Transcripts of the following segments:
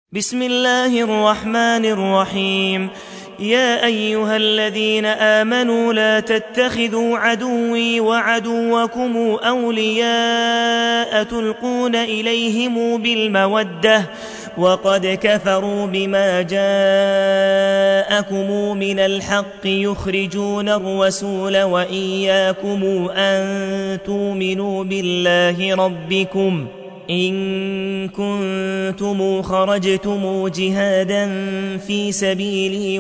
بسم الله الرحمن الرحيم. يا أيها الذين آمنوا لا تتخذوا عدوي وعدوكم أولياء تلقون إليهم بالمودة وقد كفروا بما جاءكم من الحق يخرجون الرسول وإياكم أن تؤمنوا بالله ربكم إن كنتم خرجتم جهادا في سبيلي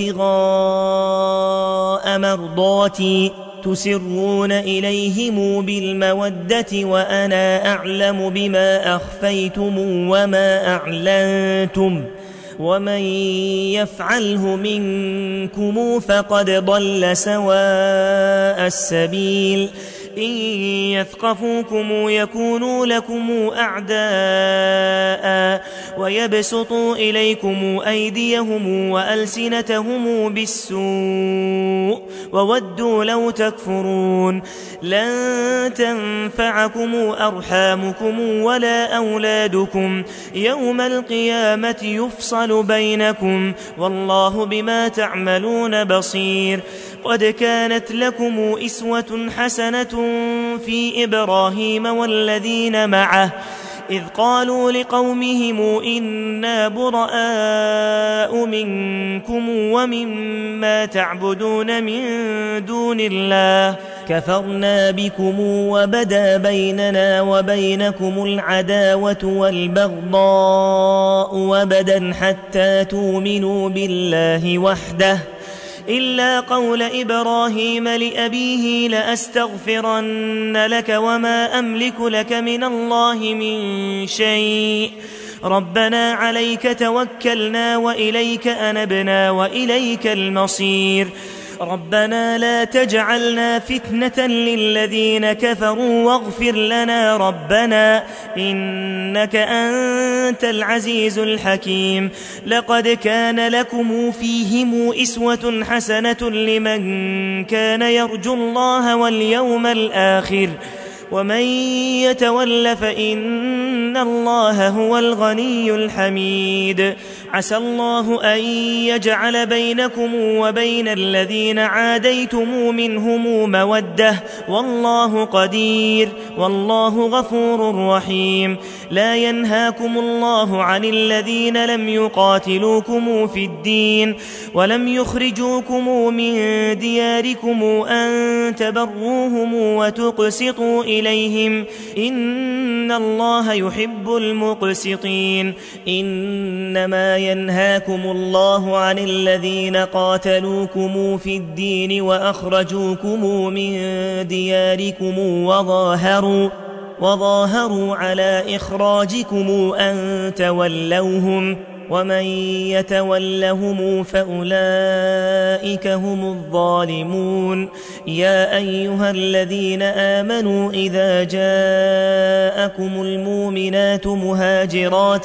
وابتغاء مرضاتي تسرون إليهم بالمودة وأنا أعلم بما أخفيتم وما أعلنتم ومن يفعله منكم فقد ضل سواء السبيل إن يثقفوكم يكونوا لكم أعداء ويبسطوا إليكم أيديهم وألسنتهم بالسوء وودوا لو تكفرون لن تنفعكم أرحامكم ولا أولادكم يوم القيامة يفصل بينكم والله بما تعملون بصير. قد كانت لكم إسوة حسنة في إبراهيم والذين معه إذ قالوا لقومهم إنا براء منكم ومما تعبدون من دون الله كفرنا بكم وبدا بيننا وبينكم العداوة والبغضاء وبدا حتى تؤمنوا بالله وحده إلا قول إبراهيم لأبيه لأستغفرن لك وما أملك لك من الله من شيء ربنا عليك توكلنا وإليك أنبنا وإليك المصير ربنا لا تجعلنا فتنة للذين كفروا واغفر لنا ربنا إنك أنت العزيز الحكيم. لقد كان لكم فيهم إسوة حسنة لمن كان يرجو الله واليوم الآخر ومن يتول فإن الله هو الغني الحميد. عسى الله أن يجعل بينكم وبين الذين عاديتم منهم مودة والله قدير والله غفور رحيم. لا ينهاكم الله عن الذين لم يقاتلوكم في الدين ولم يخرجوكم من دياركم أن تبروهم وتقسطوا إليهم إن الله يحب المقسطين. إنما ينهاكم الله عن الذين قاتلوكم في الدين وأخرجوكم من دياركم وظاهروا على إخراجكم أن تولوهم ومن يتولهم فأولئك هم الظالمون. يا أيها الذين آمنوا إذا جاءكم المؤمنات مهاجرات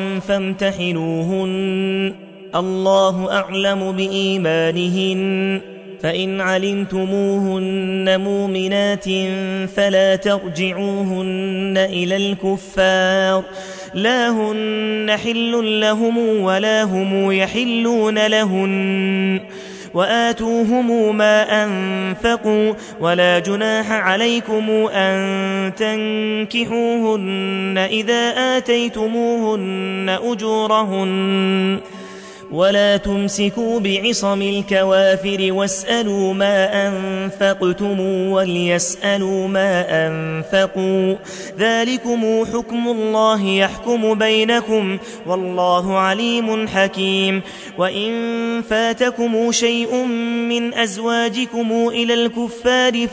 فامتحنوهن الله أعلم بإيمانهن فإن علمتموهن مؤمنات فلا ترجعوهن إلى الكفار لا هن حل لهم ولا هم يحلون لهن وآتوهم ما أنفقوا ولا جناح عليكم أن تنكحوهن إذا آتيتموهن أجورهن ولا تمسكوا بعصم الكوافر واسألوا ما أنفقتم وليسألوا ما أنفقوا ذلكم حكم الله يحكم بينكم والله عليم حكيم. وإن فاتكم شيء من أزواجكم إلى الكفار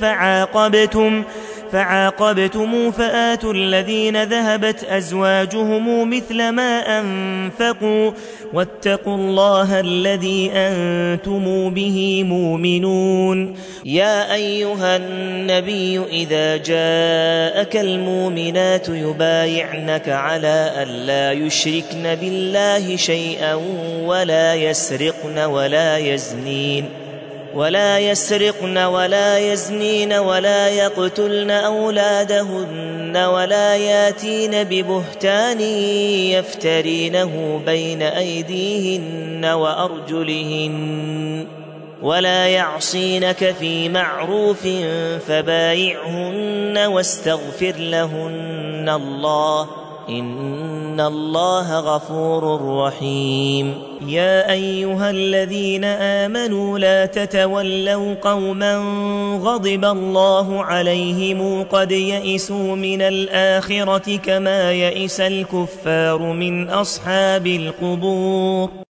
فعاقبتم فآتوا الذين ذهبت أزواجهم مثل ما أنفقوا واتقوا الله الذي أنتم به مؤمنون. يا أيها النبي إذا جاءك المؤمنات يبايعنك على أن لا يشركن بالله شيئا ولا يسرقن ولا يسرقن ولا يزنين ولا يقتلن أولادهن ولا ياتين ببهتان يفترينه بين أيديهن وأرجلهن ولا يعصينك في معروف فبايعهن واستغفر لهن الله إن الله غفور رحيم. يا أيها الذين آمنوا لا تتولوا قوما غضب الله عليهم قد يئسوا من الآخرة كما يئس الكفار من أصحاب القبور.